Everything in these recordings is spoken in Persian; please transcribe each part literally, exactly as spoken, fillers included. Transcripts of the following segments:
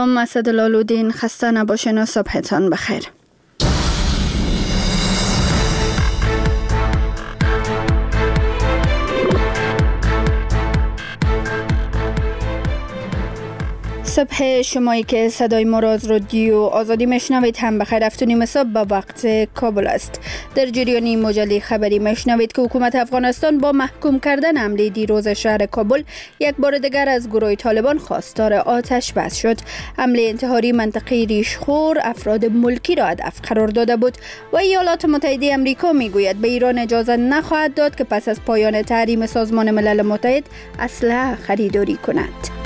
اسدالله خسته نباشین و صبحتان بخیر. صبح شمایی که صدای ما را از رادیو آزادی میشنوید هم بخیر. هفت و نیم صبح به وقت کابل است. در جریان مجله خبری میشنوید که حکومت افغانستان با محکوم کردن حمله دیروز شهر کابل یک بار دیگر از گروه طالبان خواستار آتش بس شد. حمله انتحاری منطقه ریشخور افراد ملکی را هدف قرار داده بود و ایالات متحده آمریکا میگوید به ایران اجازه نخواهد داد که پس از پایان تحریم سازمان ملل متحد اسلحه خریداری کند.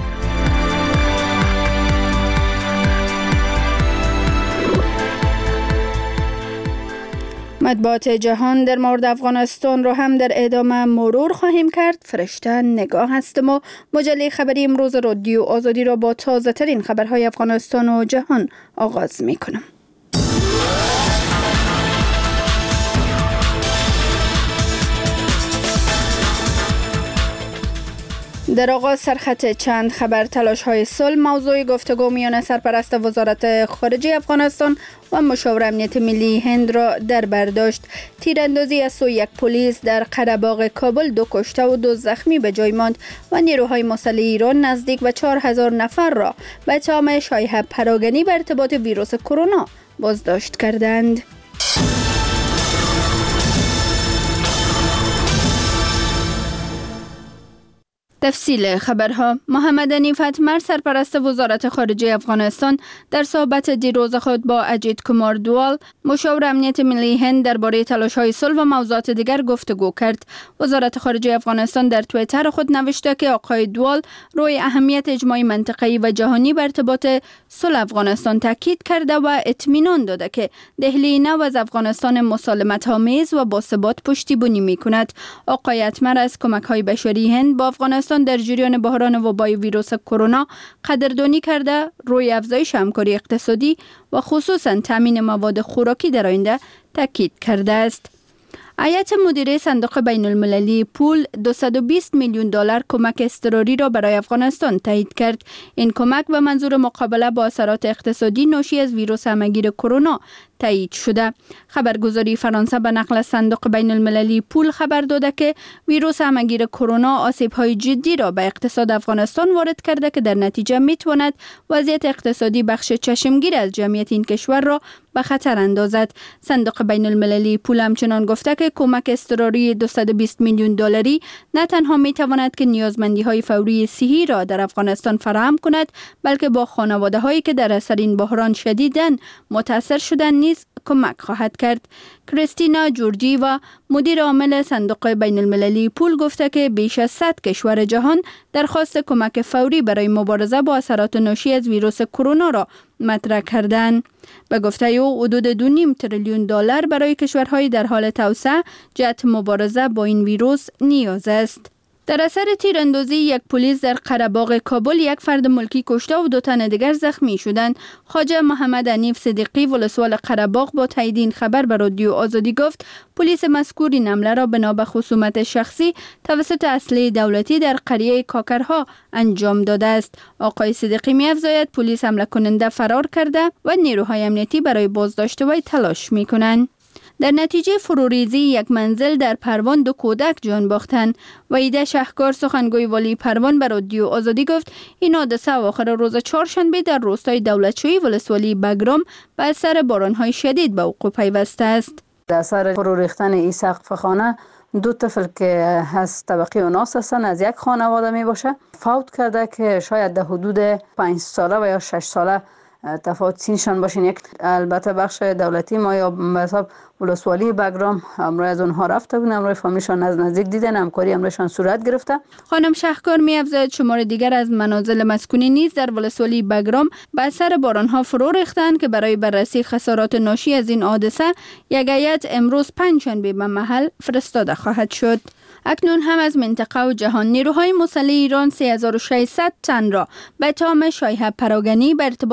مطبوعات جهان در مورد افغانستان را هم در ادامه مرور خواهیم کرد. فرشته نگاه هستم و مجله خبری امروز رادیو آزادی را با تازه ترین خبرهای افغانستان و جهان آغاز می کنم. در آغاز سرخط چند خبر. تلاش‌های صلح موضوع گفتگو میان سرپرست وزارت خارجه افغانستان و مشاور امنیت ملی هند را در بر داشت. تیراندازی از سوی یک پلیس در قره‌باغ کابل دو کشته و دو زخمی به جای ماند و نیروهای مسلح ایران نزدیک به چهار هزار نفر را به اتهام شایعه پراگنی به ارتباط ویروس کرونا بازداشت کردند. تفصیل خبرها. محمد حنیف اتمر سرپرست وزارت خارجه افغانستان در صحبت دیروز خود با اجیت کمار دوال مشاور امنیت ملی هند درباره تلاش‌های صلح و موضوعات دیگر گفتگو کرد. وزارت خارجه افغانستان در توییتر خود نوشته که آقای دوال روی اهمیت اجماع منطقه‌ای و جهانی به ارتباط صلح افغانستان تاکید کرده و اطمینان داده که دهلی نو از افغانستان مسالمت‌آمیز و باثبات پشتیبانی می‌کند. آقای اتمر از کمک‌های بشری هند با افغانستان در جریان بحران وبای ویروس کرونا قدردانی کرده روی افزایش همکاری اقتصادی و خصوصاً تامین مواد خوراکی در آینده تاکید کرده است. هیئت مدیره صندوق بین المللی پول دویست و بیست میلیون دلار کمک اضطراری را برای افغانستان تایید کرد. این کمک به منظور مقابله با اثرات اقتصادی ناشی از ویروس همه‌گیر کرونا تایید شده. خبرگزاری فرانسه به نقل از صندوق بین المللی پول خبر داده که ویروس همه‌گیر کرونا آسیب‌های جدی را به اقتصاد افغانستان وارد کرده که در نتیجه می‌تواند وضعیت اقتصادی بخش چشمگیر از جمعیت این کشور را به خطر اندازد. صندوق بین المللی پول همچنان گفته که کمک اضطراری دویست و بیست میلیون دلاری نه تنها می‌تواند که نیازمندی‌های فوری صحی را در افغانستان فراهم کند، بلکه با خانواده‌هایی که در اثر این بحران شدیداً متاثر شدند نیز کمک خواهد کرد. کریستینا جورجیوا مدیر عامل صندوق بین المللی پول گفته که بیش از صد کشور جهان درخواست کمک فوری برای مبارزه با اثرات ناشی از ویروس کرونا را مطرح کردند. به گفته او حدود دو و نیم تریلیون دلار برای کشورهای در حال توسعه جهت مبارزه با این ویروس نیاز است. در اثر تیراندازی یک پلیس در قره‌باغ کابل یک فرد ملکی کشته و دو تن دیگر زخمی شدند. خواجه محمد حنیف صدیقی ولسوال قره‌باغ با تایید این خبر به رادیو آزادی گفت پلیس مذکور این حمله را بنا به خصومت شخصی توسط اسلحه دولتی در قریه کاکرها انجام داده است. آقای صدیقی می‌افزاید پلیس حمله کننده فرار کرده و نیروهای امنیتی برای بازداشت وی تلاش می‌کنند. در نتیجه فروریزی یک منزل در پروان دو کودک جان باختند. وحیده شهکار سخنگوی والی پروان به رادیو آزادی گفت این حادثه آخر روز چهارشنبه در روستای دولتشویی ولسوالی بگرام به اثر باران‌های شدید به وقوع پیوسته است. در اثر فرو ریختن این سقف خانه دو طفل که از طبقه اوناس هستند از یک خانواده می باشه فوت کرده که شاید در حدود پنج ساله و یا شش ساله تفاوت سینشان باشین. یک البته بخش دولتی ما یا به حساب ولسوالی بگرام امروز از اونها رفته بودن، امروز فامیلشان از نزدیک دیدن، همکاری امروزشان صورت گرفته. خانم شهکار می‌افزاید شمار دیگر از منازل مسکونی نیز در ولسوالی بگرام به اثر باران‌ها فرو ریختند که برای بررسی خسارات ناشی از این حادثه یک هیئت امروز پنجشنبه به محل فرستاده خواهد شد. اکنون هم از منطقه و جهان نیروهای مسلح ایران سه هزار و ششصد تن را به اتهام شایعه پراگنی به ارتباط وبای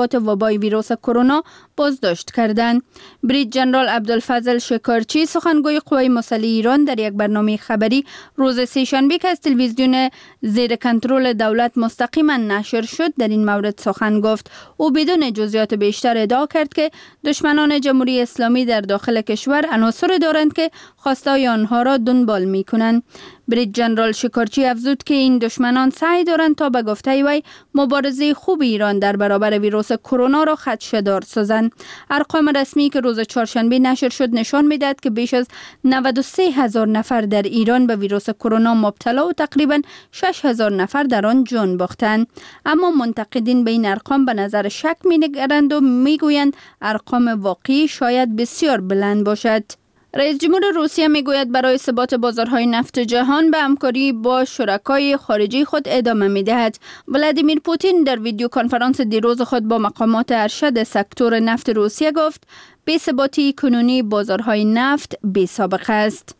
وبای ویروس کرونا بازداشت کردند. بریگیدر ژنرال عبدالفضل شکارچی سخنگوی قوای مسلح ایران در یک برنامه خبری روز سه‌شنبه که از تلویزیون زیر کنترل دولت مستقیما نشر شد در این مورد سخن گفت. او بدون جزئیات بیشتر ادعا کرد که دشمنان جمهوری اسلامی در داخل کشور عناصری دارند که خواستای آنها را دنبال می کنند. بریگیدر ژنرال شکارچی افزود که این دشمنان سعی دارند تا به گفته وی مبارزه خوب ایران در برابر ویروس کرونا را خدشه‌دار سازند. ارقام رسمی که روز چهارشنبه نشر شد نشان می‌دهد که بیش از نود و سه هزار نفر در ایران به ویروس کرونا مبتلا و تقریباً شش هزار نفر در آن جان باختند. اما منتقدین به این ارقام به نظر شک می‌نگرند و می‌گویند ارقام واقعی شاید بسیار بلند باشد. رئیس جمهور روسیه میگوید برای ثبات بازارهای نفت جهان به همکاری با شرکای خارجی خود ادامه میدهد. ولادیمیر پوتین در ویدیو کنفرانس دیروز خود با مقامات ارشد سکتور نفت روسیه گفت بی‌ثباتی کنونی بازارهای نفت بی سابقه است.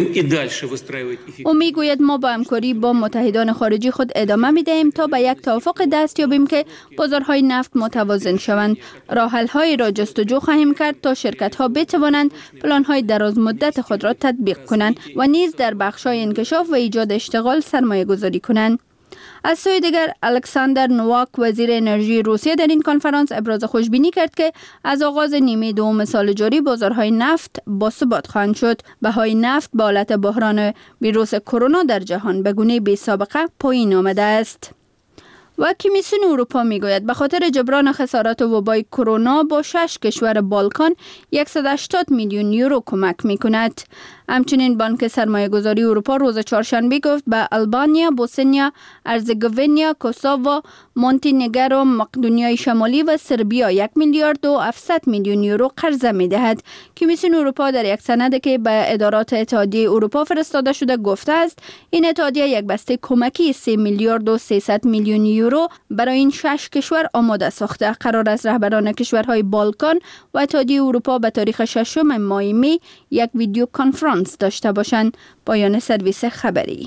او میگوید ما با همکاری با متحدان خارجی خود ادامه میدهیم تا به یک توافق دست یابیم که بازارهای نفت متوازن شوند. راه حل‌هایی را جستجو خواهیم کرد تا شرکت‌ها بتوانند پلان‌های دراز مدت خود را تطبیق کنند و نیز در بخش‌های انکشاف و ایجاد اشتغال سرمایه‌گذاری کنند. از سوی دیگر الکساندر نوواک وزیر انرژی روسیه در این کنفرانس ابراز خوشبینی کرد که از آغاز نیمه دوم سال جاری بازارهای نفت باثبات خواهند شد. بهای نفت به حالت بحران ویروس کرونا در جهان به گونه بی سابقه پایین آمده است. و کمیسیون اروپا میگوید به خاطر جبران خسارات وبای کرونا با شش کشور بالکان صد و هشتاد میلیون یورو کمک میکند. همچنین بانک سرمایه گذاری اروپا روز چهارشنبه گفت به آلبانیا، بوسنیا، ارزگوینیا، کوسوو، مونتینگرو، مقدونیای شمالی و سربیا یک میلیارد و هفتصد میلیون یورو قرضه میدهد. کمیسیون اروپا در یک سند که به ادارات اتحادیه اروپا فرستاده شده گفته است این اتحادیه یک بسته کمکی سه میلیارد و سیصد میلیون یورو برای این شش کشور آماده ساخته. قرار است رهبران کشورهای بالکان و اتحادیه اروپا به تاریخ ششم ماه می یک ویدیو کنفرانس داشته باشند. پایان سرویس خبری.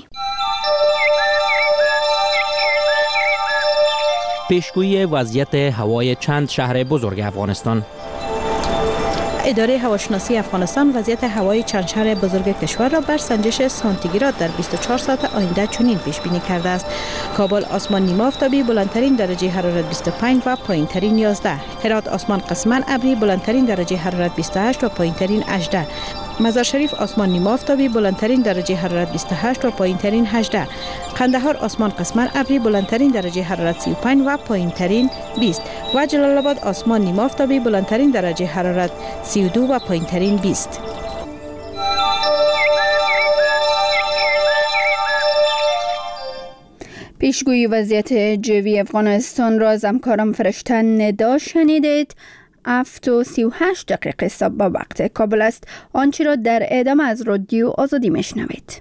پیشگویی وضعیت هوای چند شهر بزرگ افغانستان. اداره هواشناسی افغانستان وضعیت هوای چند شهر بزرگ کشور را بر سنجش سانتیگراد در بیست و چهار ساعت آینده چنین پیش بینی کرده است: کابل آسمان نیمه آفتابی، بلندترین درجه حرارت بیست و پنج و پایینترین یازده. هرات آسمان قسما ابری، بلندترین درجه حرارت بیست و هشت و پایینترین هجده. مزار شریف آسمان نیمه آفتابی، بلندترین درجه حرارت بیست و هشت و پایینترین هجده. قندهار آسمان قسما ابری، بلندترین درجه حرارت سی و پنج و پایینترین بیست. و جلال آباد آسمان نیمه آفتابی، بلندترین درجه حرارت سی و دو و پایینترین بیست. پیشگویی وضعیت جوی افغانستان را از همکارم فرشته ندا شنیدید. هفت و سی و هشت دقیقه صبح با وقت کابل است. آنچه را در ادامه از رادیو آزادی میشنوید.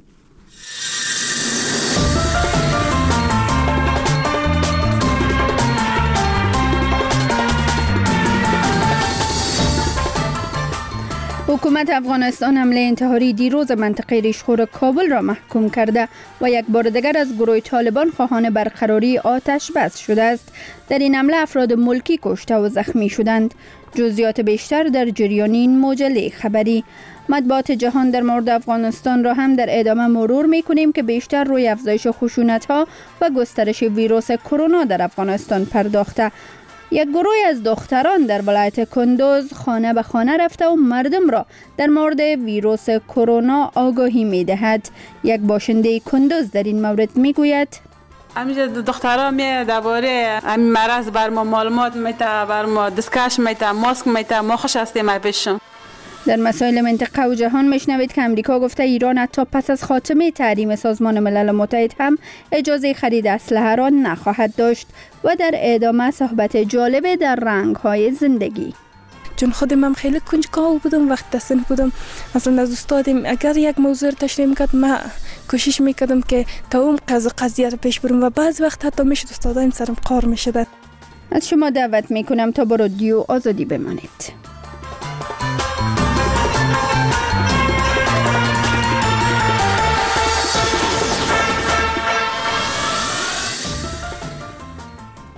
حکومت افغانستان حمله انتحاری دیروز منطقه ریشخور کابل را محکوم کرده و یک بار دیگر از گروه طالبان خواهان برقراری آتش بس شده است. در این حمله افراد ملکی کشته و زخمی شدند. جزئیات بیشتر در جریان این مجله خبری. مطبوعات جهان در مورد افغانستان را هم در ادامه مرور می‌کنیم که بیشتر روی افزایش خشونت‌ها و گسترش ویروس کرونا در افغانستان پرداخته. یک گروه از دختران در ولایت کندوز خانه به خانه رفته و مردم را در مورد ویروس کرونا آگاهی می‌دهد. یک باشنده کندوز در این مورد می‌گوید: همینجا دخترها می درباره همین مرض بر ما معلومات میده، بر ما دستکش میده، ماسک میده، ما خوش هستیم پیششون. در مسائل منطقه و جهان میشنوید که امریکا گفته ایران حتی پس از خاتمه تحریم سازمان ملل متحد هم اجازه خرید اسلحه را نخواهد داشت. و در ادامه صحبت جالب در رنگ‌های زندگی. چون خودم هم خیلی کنجکاو بودم وقت دستن بودم، مثلا از استادم اگر یک موضوع تشریح میکرد من کوشش میکردم که تا اون قضیه رو پیش برم و بعض وقت حتی میشد استادایم سرم قار میشد. از شما دعوت میکنم تا با رادیو آزادی بمانید.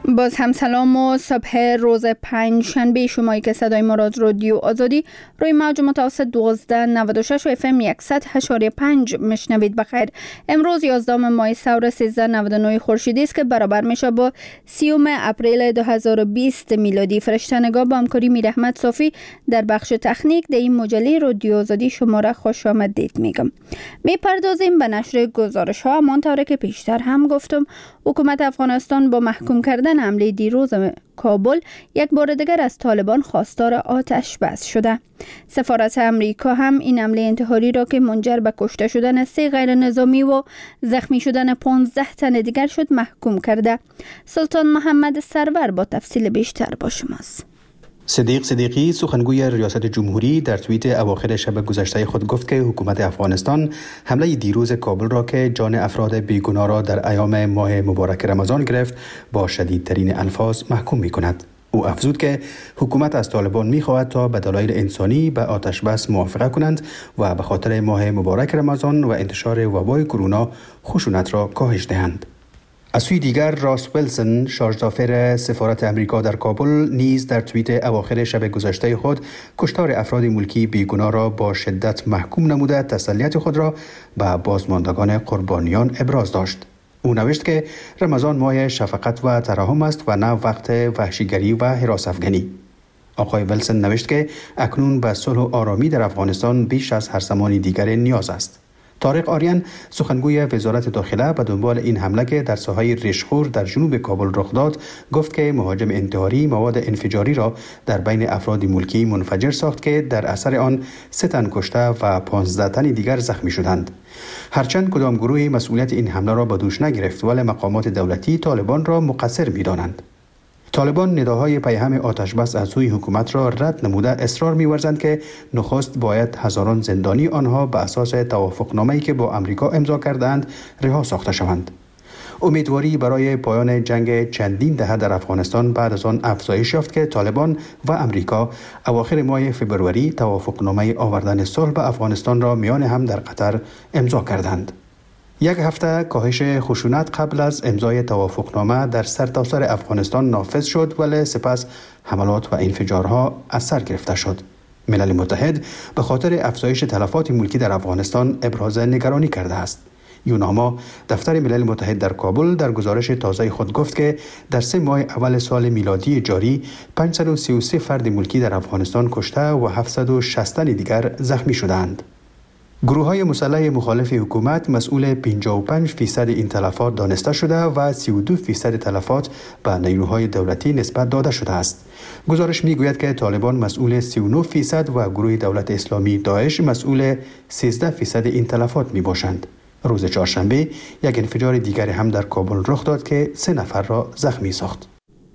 باز هم سلام و صبح روز پنج شنبه شمایی که صدای ما را از رادیو آزادی روی موج متوسط دوازده نود و شش و اف ام صد و هشت و پنج مشنوید. بخیر. امروز یازدهم ماه سور سیزده نود و نه خورشیدی است که برابر میشه با سیوم اپریل دو هزار و بیست میلادی. فرشته‌نگار با همکاری میر احمد صافی در بخش تکنیک در این مجله رادیو آزادی شما را خوش آمدید میگم. میپردازیم به نشر گزارش ها. همانطور که پیشتر هم گفتم، حکومت افغانستان با محکوم کردن حمله دیروز کابل یک بار دیگر از طالبان خواستار آتش بس شده. سفارت امریکا هم این حمله انتحاری را که منجر به کشته شدن سه غیر نظامی و زخمی شدن پانزده تن دیگر شد محکوم کرده. سلطان محمد سرور با تفصیل بیشتر با شماست. صدیق صدیقی سخنگوی ریاست جمهوری در توییت اواخر شب گذشته خود گفت که حکومت افغانستان حمله دیروز کابل را که جان افراد بیگناه را در ایام ماه مبارک رمضان گرفت با شدیدترین الفاظ محکوم می کند. او افزود که حکومت از طالبان می خواهد تا به دلایل انسانی به آتش بس موافقت کنند و به خاطر ماه مبارک رمضان و انتشار وبای کرونا خشونت را کاهش دهند. از سوی دیگر راس ویلسون شارژدافر سفارت امریکا در کابل نیز در توییت اواخر شب گذشته خود کشتار افراد ملکی بیگناه را با شدت محکوم نموده تسلیت خود را به بازماندگان قربانیان ابراز داشت. او نوشت که رمضان ماه شفقت و ترحم است و نه وقت وحشیگری و هراس افکنی. آقای ویلسون نوشت که اکنون به صلح و آرامی در افغانستان بیش از هر زمان دیگر نیاز است. طارق آریان سخنگوی وزارت داخله به دنبال این حمله که در ساحه ریشخور در جنوب کابل رخ داد گفت که مهاجم انتحاری مواد انفجاری را در بین افراد ملکی منفجر ساخت که در اثر آن سه تن کشته و پانزده تن دیگر زخمی شدند. هرچند کدام گروهی مسئولیت این حمله را به دوش نگرفت، ولی مقامات دولتی طالبان را مقصر می‌دانند. طالبان نداهای پیهم آتش بس از سوی حکومت را رد نموده اصرار می‌ورزند که نخست باید هزاران زندانی آنها به اساس توافقنامه‌ای که با امریکا امضا کردند رها ساخته شوند. امیدواری برای پایان جنگ چندین دهه در افغانستان بعد از آن افزایش یافت که طالبان و امریکا اواخر ماه فوریه توافقنامه آوردن صلح به افغانستان را میان هم در قطر امضا کردند. یک هفته کاهش خشونت قبل از امضای توافقنامه در سرتاسر افغانستان نافذ شد، ولی سپس حملات و انفجارها از سر گرفته شد. ملل متحد به خاطر افزایش تلفات ملکی در افغانستان ابراز نگرانی کرده است. یوناما دفتر ملل متحد در کابل در گزارش تازه خود گفت که در سه ماه اول سال میلادی جاری پانصد و سی و سه فرد ملکی در افغانستان کشته و هفتصد و شصت دیگر زخمی شدند. گروه‌های مسلح مخالف حکومت مسئول پنجاه و پنج فیصد این تلفات دانسته شده و سی و دو فیصد تلفات به نیروهای دولتی نسبت داده شده است. گزارش می‌گوید که طالبان مسئول سی و نه فیصد و گروه دولت اسلامی داعش مسئول سیزده فیصد این تلفات میباشند. روز چهارشنبه یک انفجار دیگر هم در کابل رخ داد که سه نفر را زخمی ساخت.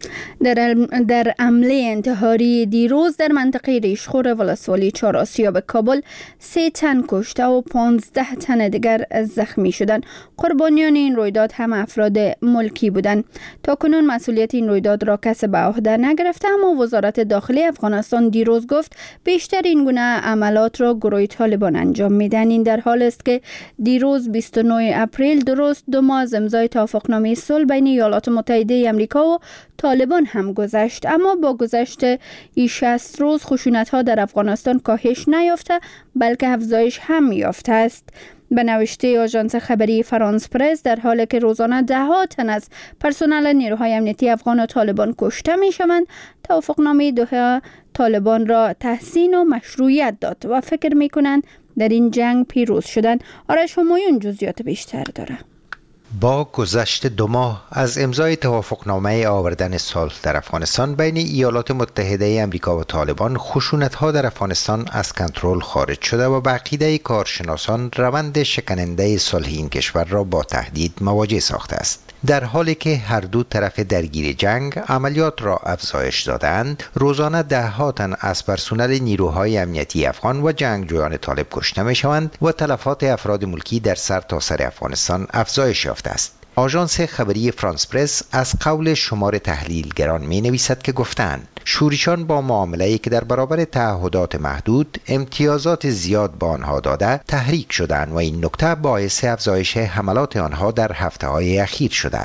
در در حمله انتحاری دیروز در منطقه ریشخور ولسوالی چهار آسیاب کابل سه تن کشته و پانزده تن دیگر زخمی شدند. قربانیان این رویداد هم افراد ملکی بودند. تا کنون مسئولیت این رویداد را کسی به عهده نگرفته، اما وزارت داخلی افغانستان دیروز گفت بیشتر این گونه عملات را گروه طالبان انجام میدن. این در حال است که دیروز بیست و نه اپریل درست دو ماه از امضای توافقنامه صلح بین ایالات متحده آمریکا و طالبان هم گذشت، اما با گذشت شصت روز خشونت‌ها در افغانستان کاهش نیافته بلکه افزایش هم یافته است. به نوشته آژانس خبری فرانس پرس، در حالی که روزانه ده ها تن از پرسنل نیروهای امنیتی افغان و طالبان کشته می‌شوند، توافقنامه دوحه طالبان را تحسین و مشروعیت داد و فکر می‌کنند در این جنگ پیروز شدن. آرش همایون جزئیات بیشتر داره. با گذشت دو ماه از امضای توافقنامه آوردن صلح در افغانستان بین ایالات متحده آمریکا و طالبان، خشونت‌ها در افغانستان از کنترل خارج شده و به عقیده کارشناسان روند شکننده صلح این کشور را با تهدید مواجه ساخته است. در حالی که هر دو طرف درگیر جنگ عملیات را افزایش دادند، روزانه ده ها تن از پرسنل نیروهای امنیتی افغان و جنگجویان طالب کشته می‌شوند و تلفات افراد ملکی در سرتاسر افغانستان افزایش یافته است. آژانس خبری فرانس پرس از قول شمار تحلیلگران می نویسد که گفتند شورشیان با معامله‌ای که در برابر تعهدات محدود امتیازات زیاد به آنها داده تحریک شدند و این نکته باعث افزایش حملات آنها در هفته‌های اخیر شده است.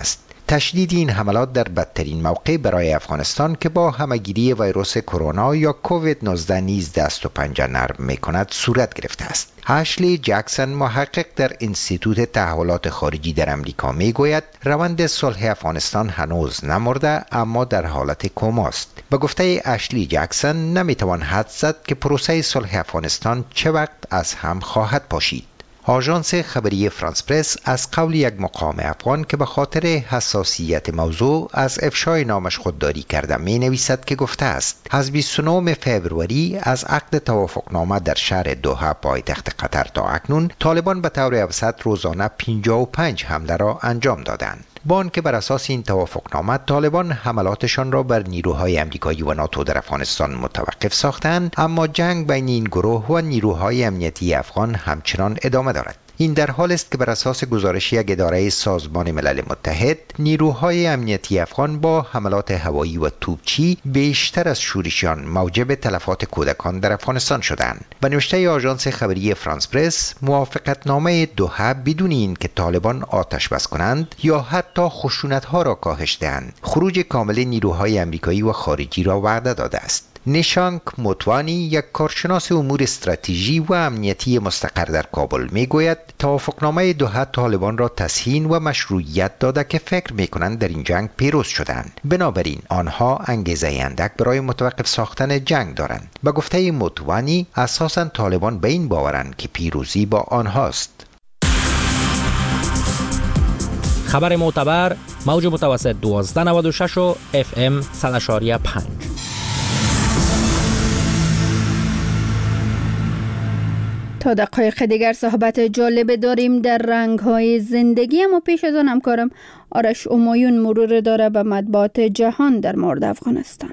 تشدید این حملات در بدترین موقع برای افغانستان که با همه‌گیری ویروس کرونا یا کووید نوزده نیز دست و پنجه نرم می‌کند صورت گرفته است. اشلی جکسون، محقق در انستیتوت تحولات خارجی در امریکا، میگوید روند صلح افغانستان هنوز نمرده اما در حالت کما است. به گفته اشلی جکسون نمیتوان حدس زد که پروسه صلح افغانستان چه وقت از هم خواهد پاشید. آژانس خبری فرانس پرس از قول یک مقام افغان که به خاطر حساسیت موضوع از افشای نامش خودداری کرده می نویسد که گفته است از بیست و نهم فوریه از عقد توافقنامه در شهر دوحه پایتخت قطر تا اکنون طالبان به طور اوسط روزانه پنجاه و پنج حمله را انجام دادند. با آنکه بر اساس این توافقنامه طالبان حملاتشان را بر نیروهای امریکایی و ناتو در افغانستان متوقف ساختند، اما جنگ بین این گروه و نیروهای امنیتی افغان همچنان ادامه دارد. این در حال است که بر اساس گزارش یک اداره سازمان ملل متحد نیروهای امنیتی افغان با حملات هوایی و توپچی بیشتر از شورشیان موجب تلفات کودکان در افغانستان شدند. به نوشته آژانس خبری فرانس پرس، موافقتنامه دوحه بدون این که طالبان آتش بس کنند یا حتی خشونت‌ها را کاهش دهند، خروج کامل نیروهای امریکایی و خارجی را وعده داده است. نیشانک موتوانی، یک کارشناس امور استراتژی و امنیتی مستقر در کابل، میگوید توافقنامه دوحه طالبان را تسهیل و مشروعیت داده که فکر میکنند در این جنگ پیروز شدند، بنابراین آنها انگیزه اندک برای متوقف ساختن جنگ دارند. به گفته موتوانی اساساً طالبان به این باورند که پیروزی با آنهاست. خبر معتبر، موج متوسط دوازده نود و شش و اف ام صد و پنج. تا دقایق دیگر صحبت جالب داریم در رنگ‌های زندگی، اما پیش از آن همکارم آرش امایون مرور داره به مطبوعات جهان در مورد افغانستان.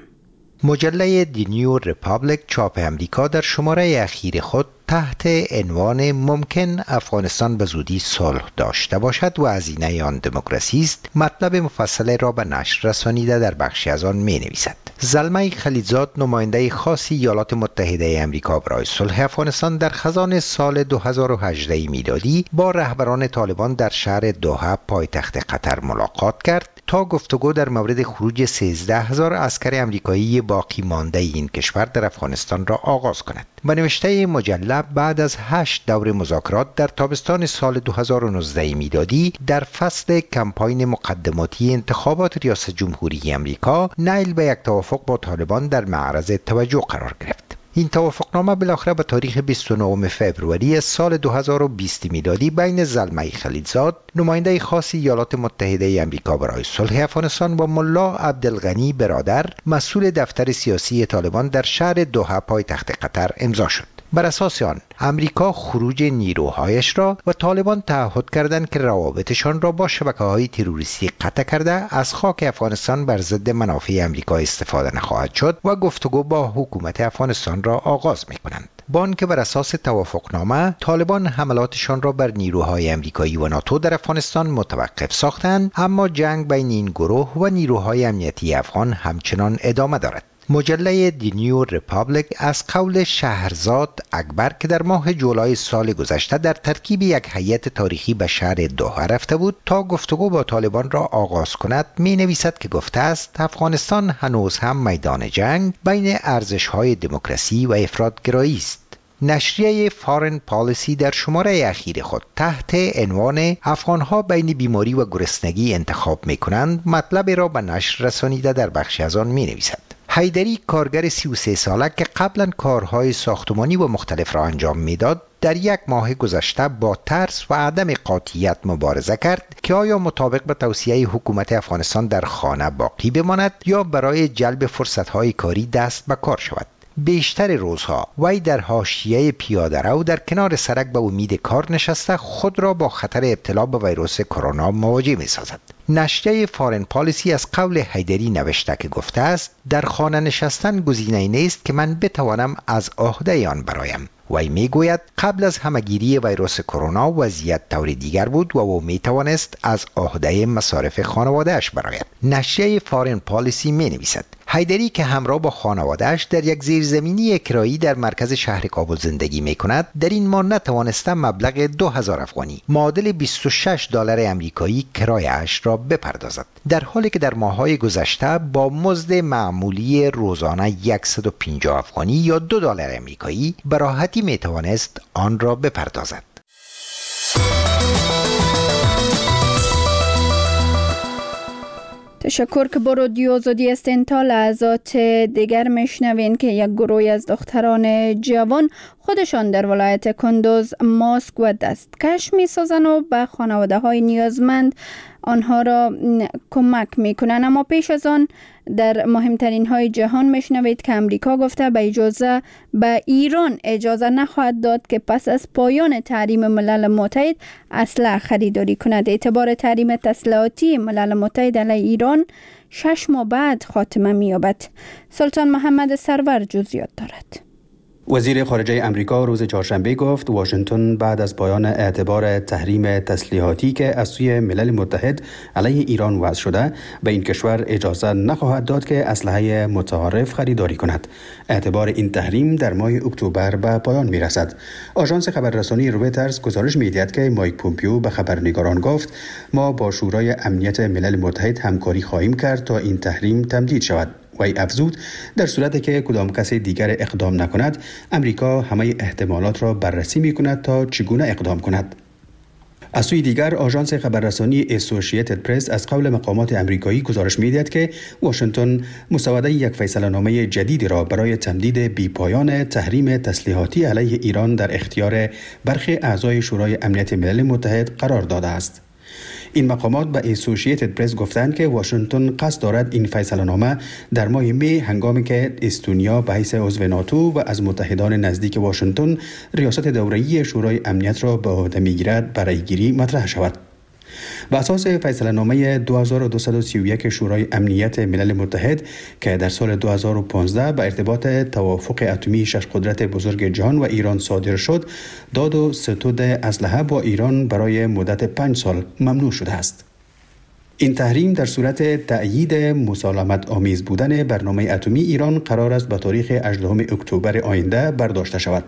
مجله دی نیو ریپابلیک چاپ امریکا در شماره اخیر خود تحت عنوان ممکن افغانستان به زودی صلح داشته باشد و هزینه آن دموکراسی است مطلب مفصل را به نشر رسانیده در بخشی از آن می نویسد. زلمه خلیلزاد، نماینده خاص ایالات متحده آمریکا برای صلح افغانستان، در خزان سال دو هزار و هجده میلادی با رهبران طالبان در شهر دوحه پایتخت قطر ملاقات کرد تا گفتگو در مورد خروج سیزده هزار عسکر آمریکایی باقی مانده این کشور در افغانستان را آغاز کند. به نوشته مجله بعد از هشت دور مذاکرات در تابستان سال دو هزار و نوزده میلادی در فصل کمپاین مقدماتی انتخابات ریاست جمهوری آمریکا، نیل به یک توافق با طالبان در معرض توجه قرار گرفت. این توافقنامه بالاخره به تاریخ بیست و نهم فوریه سال دو هزار و بیست میلادی بین زلمه خلیلزاد، نماینده خاص ایالات متحده آمریکا برای صلح افغانستان، و ملا عبدالغنی برادر، مسئول دفتر سیاسی طالبان در شهر دوحه پایتخت قطر امضا شد. بر اساس آن امریکا خروج نیروهایش را و طالبان تعهد کردند که روابطشان را با شبکه‌های تروریستی قطع کرده از خاک افغانستان بر ضد منافع امریکا استفاده نخواهد شد و گفتگو با حکومت افغانستان را آغاز می‌کنند. با آنکه بر اساس توافقنامه طالبان حملاتشان را بر نیروهای امریکایی و ناتو در افغانستان متوقف ساختند، اما جنگ بین این گروه و نیروهای امنیتی افغان همچنان ادامه دارد. مجله دی نیو ریپابلیک از قول شهرزاد اکبر که در ماه جولای سال گذشته در ترکیب یک هیئت تاریخی به شهر دوحه رفته بود تا گفتگو با طالبان را آغاز کند، می نویسد که گفته است افغانستان هنوز هم میدان جنگ بین ارزش‌های دموکراسی و افراط‌گرایی است. نشریه فارن پالیسی در شماره اخیر خود تحت عنوان افغانها بین بیماری و گرسنگی انتخاب می کنند مطلب را به نشر رسانیده در بخشی از آن می نویسد. حیدری، کارگر سی و سه ساله که قبلا کارهای ساختمانی و مختلف را انجام میداد، در یک ماه گذشته با ترس و عدم قاطعیت مبارزه کرد که آیا مطابق با توصیه حکومت افغانستان در خانه باقی بماند یا برای جلب فرصت‌های کاری دست به کار شود. بیشتر روزها وی در حاشیه پیاده رو در کنار سرک به امید کار نشسته خود را با خطر ابتلا به ویروس کرونا مواجه می سازد. نشریه فارن پالیسی از قول حیدری نوشته که گفته است در خانه نشستن گزینه‌ای نیست که من بتوانم از عهده آن برایم. وی میگوید قبل از همه‌گیری ویروس کرونا وضعیت طور دیگر بود و او میتوانست از عهده مصارف خانواده‌اش براید. نشریه فارن پالیسی می نویسد حیدری که همراه با خانواده‌اش در یک زیرزمینی کرایی در مرکز شهر کابل زندگی می کند، در این ماه نتوانسته مبلغ دو هزار افغانی معادل بیست و شش دلار آمریکایی کرایه‌اش را را بپردازد، در حالی که در ماه‌های گذشته با مزد معمولی روزانه صد و پنجاه افغانی یا دو دلار امریکایی به راحتی میتوانست آن را بپردازد. تشکر که با رادیو آزادی هستین. تا لحظات دیگر میشنوین که یک گروه از دختران جوان خودشان در ولایت کندوز ماسک و دستکش میسازن و به خانواده های نیازمند آنها را کمک میکنن. اما پیش از آن در مهمترین های جهان میشنوید که امریکا گفته به اجازه به ایران اجازه نخواهد داد که پس از پایان تحریم ملل متحد اسلحه خریداری کند. اعتبار تحریم تسلیحاتی ملل متحد علیه ایران شش ماه بعد خاتمه می‌یابد. سلطان محمد سرور جزئیات دارد. وزیر خارجه امریکا روز چهارشنبه گفت واشنگتن بعد از پایان اعتبار تحریم تسلیحاتی که از سوی ملل متحد علیه ایران وضع شده به این کشور اجازه نخواهد داد که اسلحه متعارف خریداری کند. اعتبار این تحریم در ماه اکتبر به پایان میرسد. آژانس خبررسانی رویترز گزارش می‌دهد که مایک پومپیو به خبرنگاران گفت ما با شورای امنیت ملل متحد همکاری خواهیم کرد تا این تحریم تمدید شود. وی افزود در صورتی که کدام کس دیگر اقدام نکند، امریکا همه احتمالات را بررسی می‌کند تا چگونه اقدام کند. از سوی دیگر آژانس خبررسانی اسوسییتد پرس از قول مقامات امریکایی گزارش می‌دهد که واشنگتن مسوده یک فیصله‌نامه جدیدی را برای تمدید بی‌پایان تحریم تسلیحاتی علیه ایران در اختیار برخی اعضای شورای امنیت ملل متحد قرار داده است. این مقامات به اسوسییتد پرس گفتند که واشنگتن قصد دارد این فیصله‌نامه در ماه می هنگامی که استونیا به حیث عضو ناتو و از متحدان نزدیک واشنگتن ریاست دوره‌ای شورای امنیت را به عهده می‌گیرد برای گیری مطرح شود. بر اساس فیصله‌نامه دو هزار و دویست و سی و یک شورای امنیت ملل متحد که در سال دو هزار و پانزده به ارتباط توافق اتمی شش قدرت بزرگ جهان و ایران صادر شد، داد و ستود اسلحه با ایران برای مدت پنج سال ممنوع شده است. این تحریم در صورت تأیید مسالمت آمیز بودن برنامه اتمی ایران قرار است به تاریخ هجدهم اکتبر آینده برداشته شود.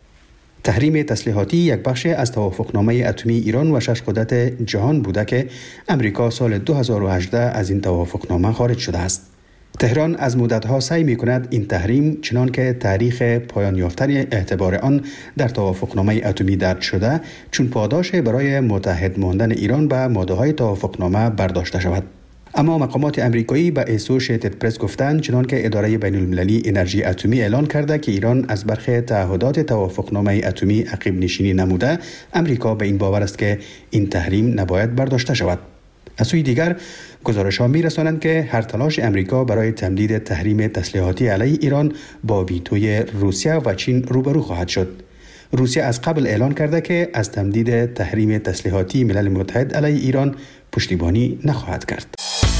تحریم تسلیحاتی یک بخش از توافقنامه اتمی ایران و شش قدرت جهان بوده که امریکا سال دو هزار و هجده از این توافقنامه خارج شده است. تهران از مدتها سعی می‌کند این تحریم چنان که تاریخ پایان یافتن اعتبار آن در توافقنامه اتمی درج شده چون پاداش برای متحد ماندن ایران به ماده‌های توافقنامه برداشته شود. اما مقامات امریکایی به اسوسییتد پرس گفتند چنان که اداره بین المللی انرژی اتمی اعلان کرده که ایران از برخی تعهدات توافقنامه اتمی عقب نشینی نموده، امریکا به این باور است که این تحریم نباید برداشته شود. از سوی دیگر گزارش‌ها می‌رسانند که هر تلاش امریکا برای تمدید تحریم تسلیحاتی علیه ایران با ویتوی روسیه و چین روبرو خواهد شد. روسیه از قبل اعلان کرده که از تمدید تحریم تسلیحاتی ملل متحد علیه ایران پشتیبانی نخواهد کرد.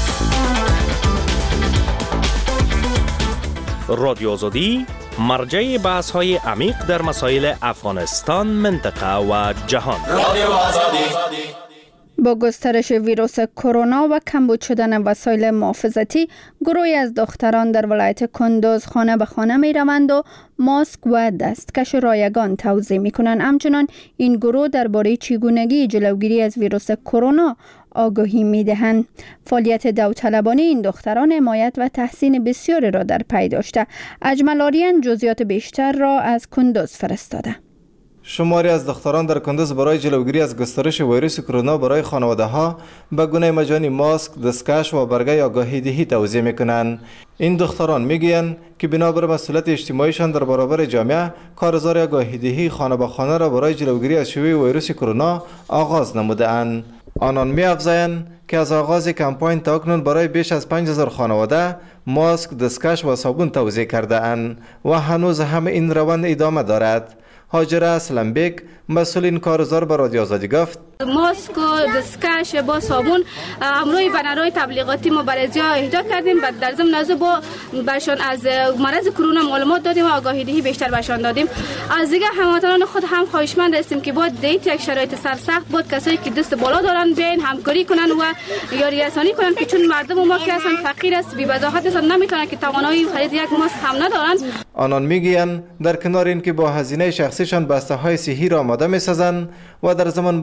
رادیو آزادی مرجع بحث‌های عمیق در مسائل افغانستان، منطقه و جهان. رادیو آزادی. با گسترش ویروس کرونا و کمبود شدن وسایل محافظتی، گروهی از دختران در ولایت کندوز خانه به خانه می روند و ماسک و دستکش رایگان توزیع می کنند. همچنان این گروه درباره چگونگی جلوگیری از ویروس کرونا آگاهی می دهند. فعالیت داوطلبانه این دختران حمایت و تحسین بسیاری را در پی داشته. اجمل آریان جزئیات بیشتر را از کندوز فرستاده. شماری از دختران در کندوز برای جلوگیری از گسترش ویروس کرونا برای خانواده ها به گونه مجانی ماسک، دستکش و برگه آگاهی دهی توزیع میکنند. این دختران میگویند که بنابر مسئولیت اجتماعیشان در برابر جامعه، کارزار آگاهی دهی خانه به خانه را برای جلوگیری از شیوع ویروس کرونا آغاز نموده‌اند. آنان می‌افزایند که از آغاز کمپاین تا اکنون برای بیش از پنج هزار خانواده ماسک، دستکش و صابون توزیع کرده اند و هنوز هم این روند ادامه دارد. هاجره اسلمبیک مسئول این کارزار به رادیو آزادی گفت ماسک و دستکش با صابون امروی بنرهای تبلیغاتی ما برای ازیا اهدا کردیم و در ضمن از با برشان از مرض کرونا معلومات دادیم و آگاهی دهی بیشتر برشان دادیم. از دیگه هموطنان خود هم خواهشمند هستیم که با دیت یک شرایط سرسخت بود کسایی که دست بالا دارن بیاین همکاری کنن و یاری رسانی کنن که چون مردم ما که اصلا فقیر است بی وضاحت است نمیتونن که توانایی خرید یک ماسک هم ندارن. آنان میگویند در کنار این که با هزینه شخصیشان بسته های صحی را آماده میسازند و در زمان برخی از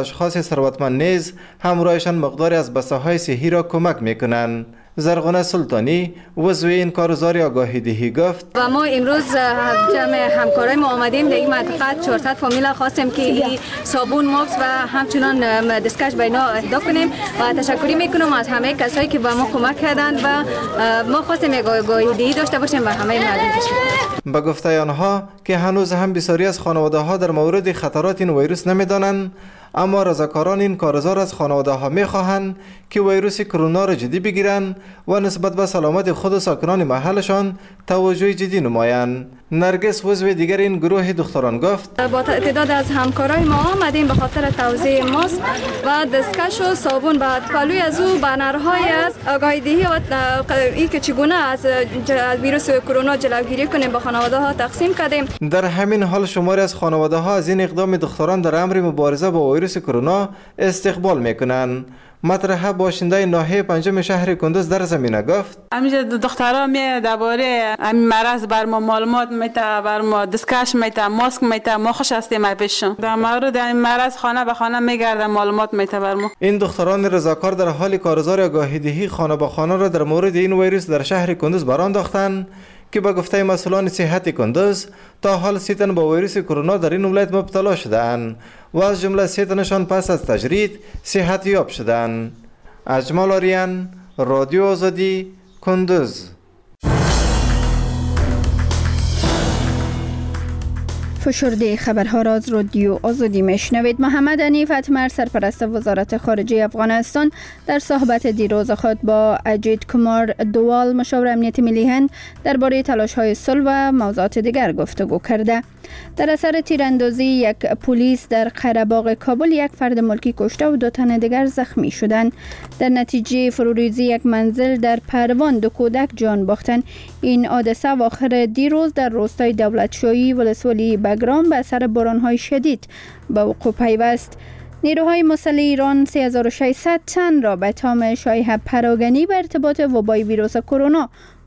اشخاص ثروتمند نیز همراهشان مقداری از بساهای صحی را کمک میکنند. زرغونه سلطانی عضو این کارگزار آگاهی دهی گفت و ما امروز جمع همکارای ما آمدیم در این منطقه چهارصد فامیل خواستیم که این صابون ماکس و همچنان دستکش به اینا اهدا کنیم و تشکری میکنم از همه کسایی که به ما کمک کردند و ما خواستیم یک آگاهی دهی داشته باشیم به همه مردم کشور. به گفته آنها که هنوز هم بسیاری از خانواده ها در مورد خطرات این ویروس نمیدانند، اما رضاکاران این کارزار از خانواده ها می خواهند که ویروس کرونا را جدی بگیرند و نسبت به سلامت خود و ساکنان محلشان توجه جدی نمایند. نرگس عضو دیگر این گروه دختران گفت با تعداد از همکارای ما آمدیم به خاطر توزیع ماسک و دستکش و صابون و پلوی از او بنرهای از آگاهی دهی و این که چگونه از ویروس کرونا جلوگیری کنیم به خانواده ها تقسیم کردیم. در همین حال شماری از خانواده ها از این اقدام دختران در امر مبارزه با ویروس کرونا استقبال میکنند. مطرح باشنده ناحیه پنجم شهر کندوز در زمینه گفت همینجا دخترها می درباره همین مرض بر ما معلومات میته، بر ما دستکش میته، ماسک میته، ما خوش هستیم پیششون در مورد این مرض خانه به خانه میگردن معلومات میته بر ما. این دختران رضاکار در حال کارزار آگاهی دهی خانه به خانه را در مورد این ویروس در شهر کندوز برانداختند که به گفته مسئولان صحت کندوز تا حال سی تن با ویروس کرونا در این ولایت مبتلا شدند و از جمله سی تنشان پس از تجرید صحت یاب شدند. اجمال آریان، رادیو آزادی، کندوز. فشرده خبرها را از رادیو آزادی میشنوید. محمد حنیف اتمر سرپرست وزارت خارجه افغانستان در صحبت دیروز خود با اجیت کمار دوال مشاور امنیت ملی هند درباره تلاش‌های صلح و موضوعات دیگر گفتگو کرده. در اثر تیراندازی یک پلیس در قره‌باغ کابل یک فرد ملکی کشته و دو تن دیگر زخمی شدند. در نتیجه فروریزی یک منزل در پروان دو کودک جان باختند. این حادثه واخر دیروز در روستای دولتشاهی ولسوالی بگرام به اثر باران‌های شدید به وقوع پیوست. نیروهای مسلح ایران سه هزار و ششصد تن را به تام شایعه پراگنی به ارتباط وبای ویروس کرونا